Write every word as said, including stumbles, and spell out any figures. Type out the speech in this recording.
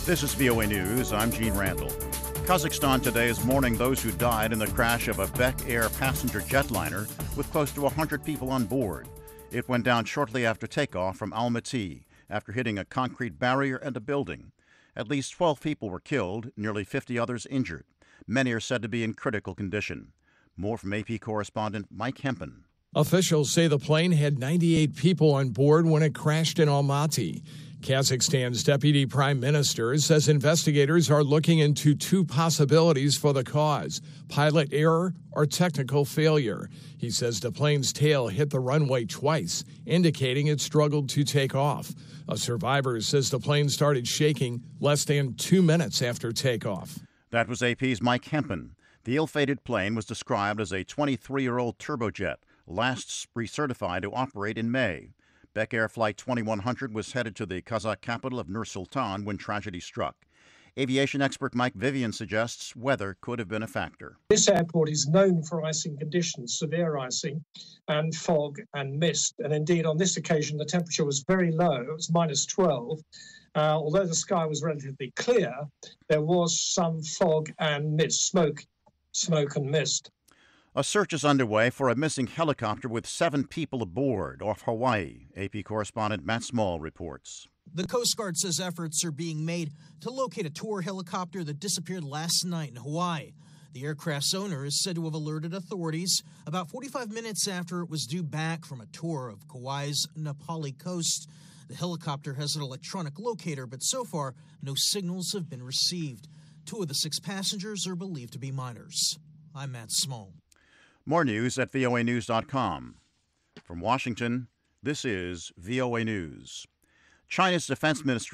This is V O A News. I'm Gene Randall. Kazakhstan today is mourning those who died in the crash of a Bek Air passenger jetliner with close to one hundred people on board. It went down shortly after takeoff from Almaty after hitting a concrete barrier and a building. At least twelve people were killed, nearly fifty others injured. Many are said to be in critical condition. More from A P correspondent Mike Hempen. Officials say the plane had ninety-eight people on board when it crashed in Almaty. Kazakhstan's deputy prime minister says investigators are looking into two possibilities for the cause: pilot error or technical failure. He says the plane's tail hit the runway twice, indicating it struggled to take off. A survivor says the plane started shaking less than two minutes after takeoff. That was A P's Mike Hempen. The ill-fated plane was described as a twenty-three-year-old turbojet, last recertified to operate in May. Bek Air Flight twenty-one hundred was headed to the Kazakh capital of Nur-Sultan when tragedy struck. Aviation expert Mike Vivian suggests weather could have been a factor. This airport is known for icing conditions, severe icing and fog and mist. And indeed, on this occasion, the temperature was very low. It was minus twelve. Uh, although the sky was relatively clear, there was some fog and mist, smoke, smoke and mist. A search is underway for a missing helicopter with seven people aboard off Hawaii. A P correspondent Matt Small reports. The Coast Guard says efforts are being made to locate a tour helicopter that disappeared last night in Hawaii. The aircraft's owner is said to have alerted authorities about forty-five minutes after it was due back from a tour of Kauai's Na Pali coast. The helicopter has an electronic locator, but so far, no signals have been received. Two of the six passengers are believed to be minors. I'm Matt Small. More news at V O A news dot com. From Washington, this is V O A News. China's defense ministry